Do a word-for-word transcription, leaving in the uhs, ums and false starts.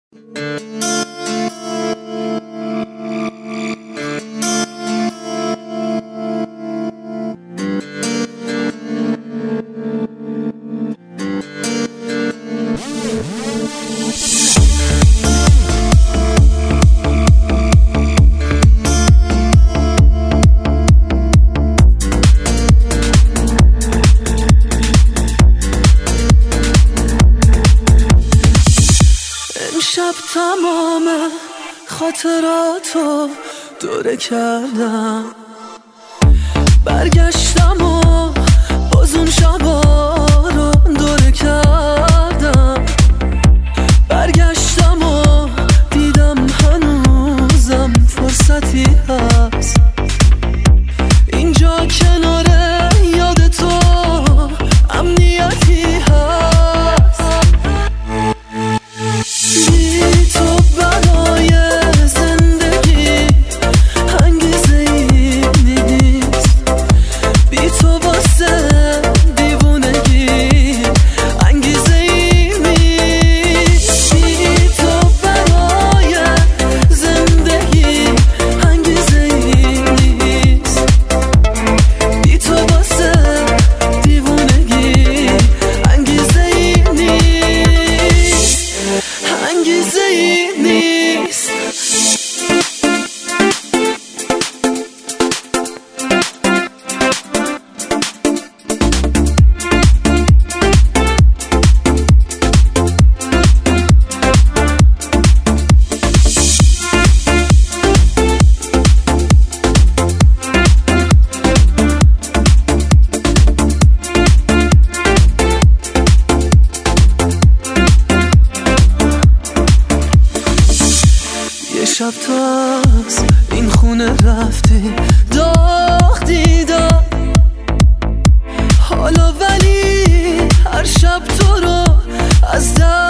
امشب تمام خاطراتو دوره کردم، برگشتم و باز اون شبا رو دوره کردم. برگشتم و دیدم هنوزم فرصتی هست اینجا کنار یاد تو، امنیتی هست. بی تو برای زندگی انگیزه ای نیست، بی تو واسه دیوونگی انگیزه ای نیست. بی تو برای زندگی انگیزه ای نیست، بی تو واسه دیوونگی انگیزه ای نیست، انگیزه ای نیست. شب تو از این خونه رفتی، داغ دیدم حالا، ولی هر شب تو رو از دست